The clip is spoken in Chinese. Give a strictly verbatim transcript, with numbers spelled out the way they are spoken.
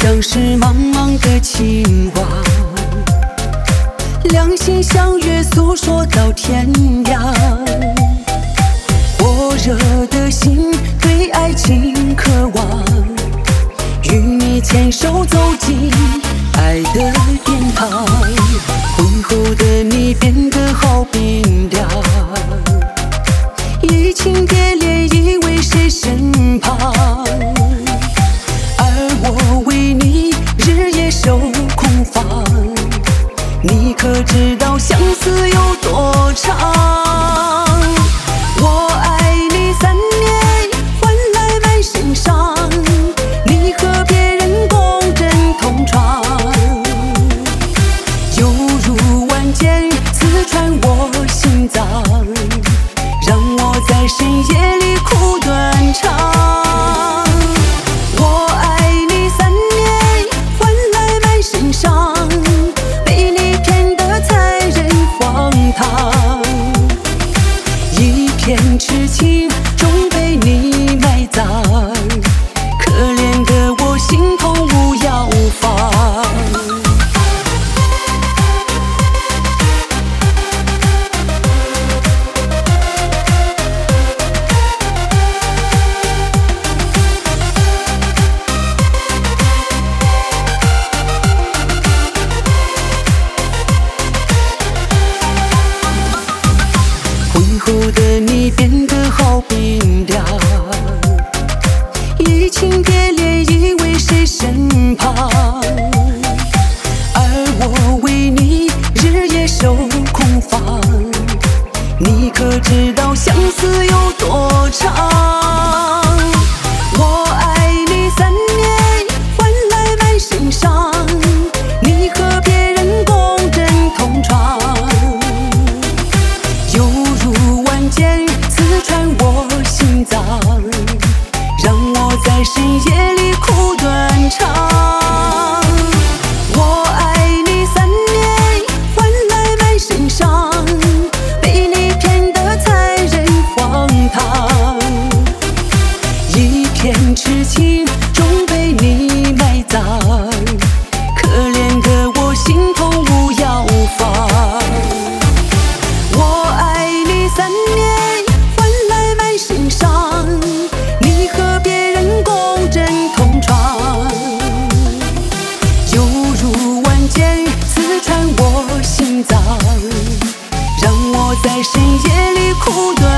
像是茫茫的青蛙，两心相约，诉说到天涯。火热的心对爱情渴望，与你牵手走进爱的殿堂。婚后的你变得好冰凉，移情别恋依偎谁身旁，而我为你日夜守空房。你可知道相思有多长？我爱你三年，换来满身伤，你和别人共枕同床，犹如万箭刺穿我心脏，让我在深夜里苦断肠。我爱你三年，换来满身伤，被你骗得残忍荒唐。一片痴情终被你埋葬，可怜的我心痛无药方。婚后的你变得好冰凉，移情别恋依偎谁身旁，而我为你日夜守空房。你可知道相思有多长？我爱你三年，换来满身伤，你和别人共枕同床，犹如万箭刺穿我心脏，让我在深夜里苦断肠。我爱你三年，换来满身伤，被你骗得残忍荒唐。一片痴情终被你埋葬，可怜的我心痛无药方。我爱你三年，换来满身伤，你和别人共枕同床，犹如万箭刺穿我心脏，让我在深夜里苦断